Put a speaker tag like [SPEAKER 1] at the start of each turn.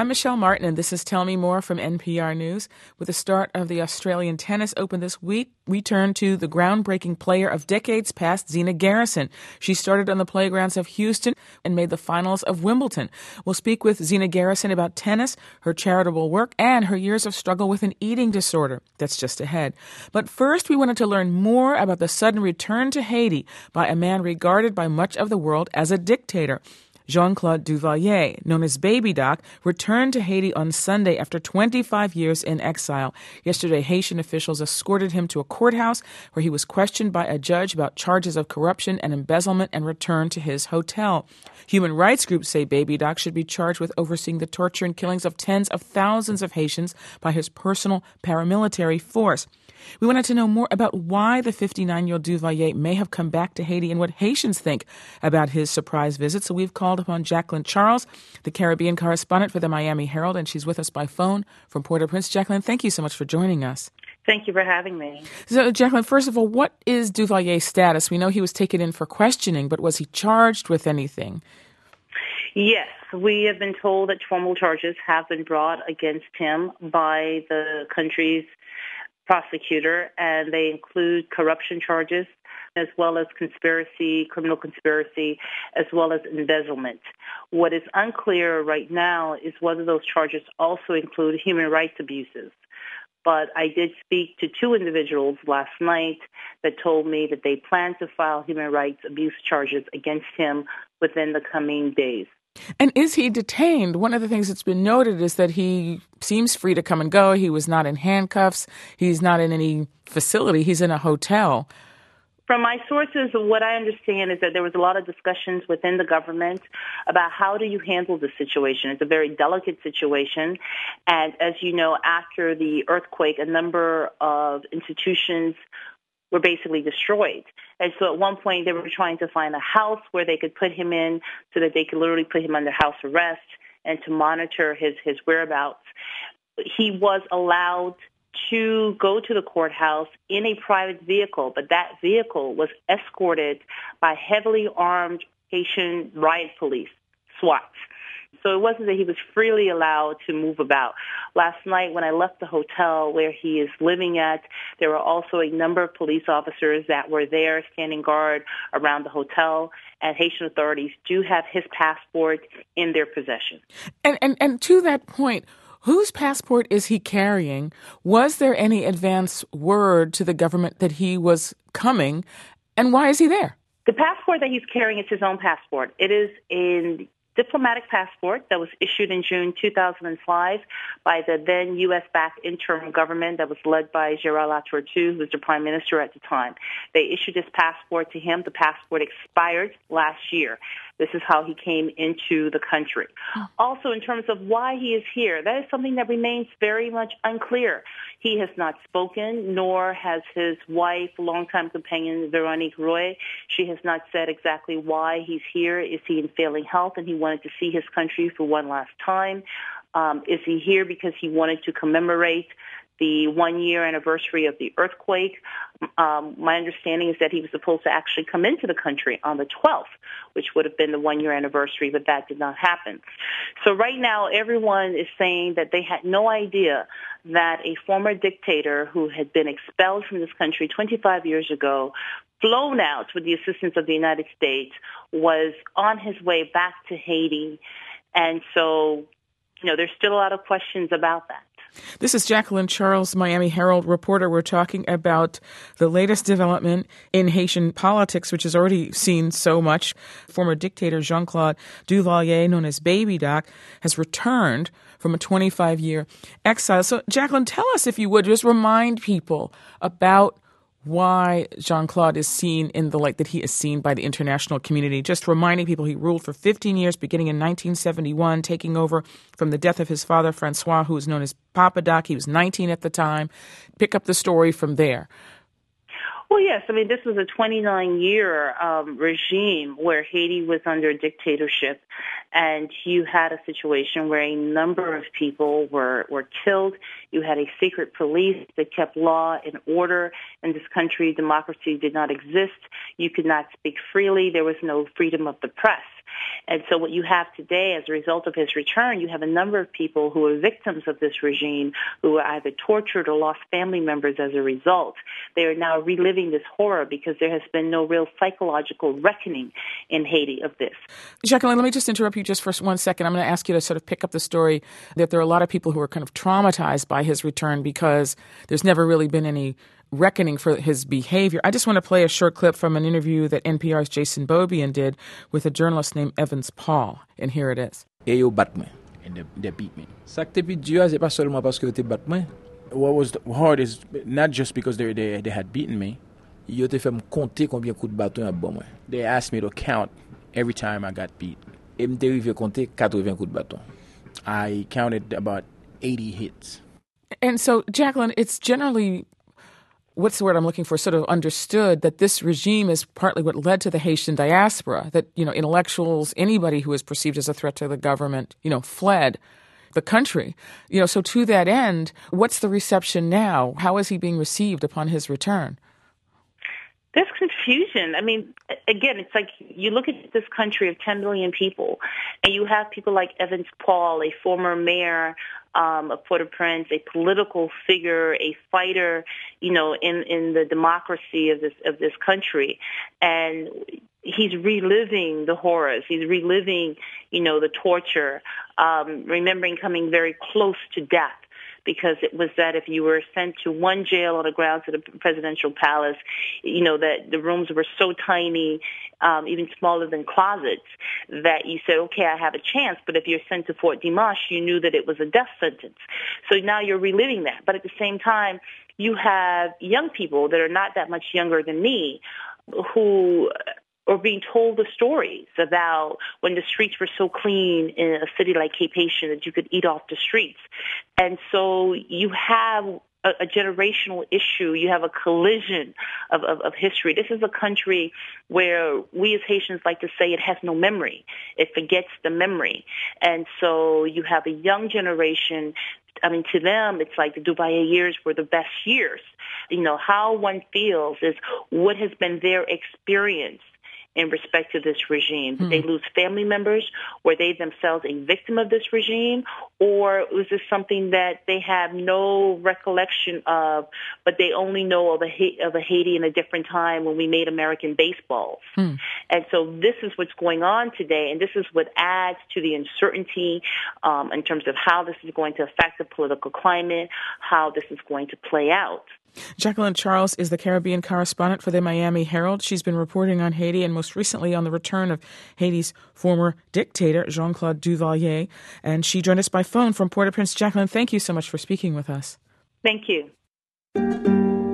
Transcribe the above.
[SPEAKER 1] I'm Michelle Martin, and this is Tell Me More from NPR News. With the start of the Australian Tennis Open this week, we turn to the groundbreaking player of decades past, Zina Garrison. She started on the playgrounds of Houston and made the finals of Wimbledon. We'll speak with Zina Garrison about tennis, her charitable work, and her years of struggle with an eating disorder. That's just ahead. But first, we wanted to learn more about the sudden return to Haiti by a man regarded by much of the world as a dictator. Jean-Claude Duvalier, known as Baby Doc, returned to Haiti on Sunday after 25 years in exile. Yesterday, Haitian officials escorted him to a courthouse where he was questioned by a judge about charges of corruption and embezzlement and returned to his hotel. Human rights groups say Baby Doc should be charged with overseeing the torture and killings of tens of thousands of Haitians by his personal paramilitary force. We wanted to know more about why the 59-year-old Duvalier may have come back to Haiti and what Haitians think about his surprise visit. So we've called upon Jacqueline Charles, the Caribbean correspondent for the Miami Herald, and she's with us by phone from Port-au-Prince. Jacqueline, thank you so much for joining us.
[SPEAKER 2] Thank you for having me.
[SPEAKER 1] So, Jacqueline, first of all, what is Duvalier's status? We know he was taken in for questioning, but was he charged with anything?
[SPEAKER 2] Yes, we have been told that formal charges have been brought against him by the country's prosecutor, and they include corruption charges as well as criminal conspiracy, as well as embezzlement. What is unclear right now is whether those charges also include human rights abuses. But I did speak to two individuals last night that told me that they plan to file human rights abuse charges against him within the coming days.
[SPEAKER 1] And is he detained? One of the things that's been noted is that he seems free to come and go. He was not in handcuffs. He's not in any facility. He's in a hotel.
[SPEAKER 2] From my sources, what I understand is that there was a lot of discussions within the government about how do you handle this situation. It's a very delicate situation. And as you know, after the earthquake, a number of institutions were basically destroyed. And so at one point they were trying to find a house where they could put him in so that they could literally put him under house arrest and to monitor his whereabouts. He was allowed to go to the courthouse in a private vehicle, but that vehicle was escorted by heavily armed Haitian riot police, SWAT. So it wasn't that he was freely allowed to move about. Last night when I left the hotel where he is living at, there were also a number of police officers that were there standing guard around the hotel, and Haitian authorities do have his passport in their possession.
[SPEAKER 1] And to that point, whose passport is he carrying? Was there any advance word to the government that he was coming, and why is he there?
[SPEAKER 2] The passport that he's carrying is his own passport. It is a diplomatic passport that was issued in June 2005 by the then U.S.-backed interim government that was led by Gérard Latourtou, who was the prime minister at the time. They issued this passport to him. The passport expired last year. This is how he came into the country. Also, in terms of why he is here, that is something that remains very much unclear. He has not spoken, nor has his wife, longtime companion, Veronique Roy. She has not said exactly why he's here. Is he in failing health and he wanted to see his country for one last time? Is he here because he wanted to commemorate the 1-year anniversary of the earthquake? My understanding is that he was supposed to actually come into the country on the 12th, which would have been the 1-year anniversary, but that did not happen. So right now, everyone is saying that they had no idea that a former dictator who had been expelled from this country 25 years ago, flown out with the assistance of the United States, was on his way back to Haiti. And so, there's still a lot of questions about that.
[SPEAKER 1] This is Jacqueline Charles, Miami Herald reporter. We're talking about the latest development in Haitian politics, which has already seen so much. Former dictator Jean-Claude Duvalier, known as Baby Doc, has returned from a 25-year exile. So, Jacqueline, tell us, if you would, just remind people about why Jean-Claude is seen in the light that he is seen by the international community. Just reminding people he ruled for 15 years, beginning in 1971, taking over from the death of his father, Francois, who was known as Papa Doc. He was 19 at the time. Pick up the story from there.
[SPEAKER 2] Well, yes. This was a 29-year regime where Haiti was under dictatorship, and you had a situation where a number of people were killed. You had a secret police that kept law and order. In this country, democracy did not exist. You could not speak freely. There was no freedom of the press. And so what you have today as a result of his return, you have a number of people who are victims of this regime who were either tortured or lost family members as a result. They are now reliving this horror because there has been no real psychological reckoning in Haiti of this.
[SPEAKER 1] Jacqueline, let me just interrupt you just for 1 second. I'm going to ask you to sort of pick up the story that there are a lot of people who are kind of traumatized by his return because there's never really been any reckoning for his behavior. I just want to play a short clip from an interview that NPR's Jason Beaubien did with a journalist named Evans Paul, and here it is.
[SPEAKER 3] Et yo bat mwen, and they beat me. Ça que te pi dur, c'est pas seulement parce que te bat mwen. What was hard is not just because they had beaten me. Yo te fait me compter combien coups de bâton y a bon moi. They asked me to count every time I got beat. Et m'te rive compter 80 coups de bâton. I counted about 80 hits.
[SPEAKER 1] And so, Jacqueline, it's generally, what's the word I'm looking for, sort of understood that this regime is partly what led to the Haitian diaspora, that, intellectuals, anybody who was perceived as a threat to the government, fled the country. So to that end, what's the reception now? How is he being received upon his return?
[SPEAKER 2] There's confusion. I mean, again, it's like you look at this country of 10 million people, and you have people like Evans Paul, a former mayor of Port-au-Prince, a political figure, a fighter, in the democracy of this country, and he's reliving the horrors. He's reliving, the torture, remembering coming very close to death. Because it was that if you were sent to one jail on the grounds of the presidential palace, that the rooms were so tiny, even smaller than closets, that you said, okay, I have a chance. But if you're sent to Fort Dimanche, you knew that it was a death sentence. So now you're reliving that. But at the same time, you have young people that are not that much younger than me who or being told the stories about when the streets were so clean in a city like Cape Haitian that you could eat off the streets. And so you have a generational issue. You have a collision of history. This is a country where we as Haitians like to say it has no memory. It forgets the memory. And so you have a young generation. I mean, to them, it's like the Dubai years were the best years. How one feels is what has been their experience in respect to this regime. Did they lose family members? Were they themselves a victim of this regime? Or was this something that they have no recollection of, but they only know of a Haiti in a different time when we made American baseballs? And so this is what's going on today, and this is what adds to the uncertainty in terms of how this is going to affect the political climate, how this is going to play out.
[SPEAKER 1] Jacqueline Charles is the Caribbean correspondent for the Miami Herald. She's been reporting on Haiti and most recently on the return of Haiti's former dictator, Jean-Claude Duvalier. And she joined us by phone from Port-au-Prince. Jacqueline, thank you so much for speaking with us.
[SPEAKER 2] Thank you.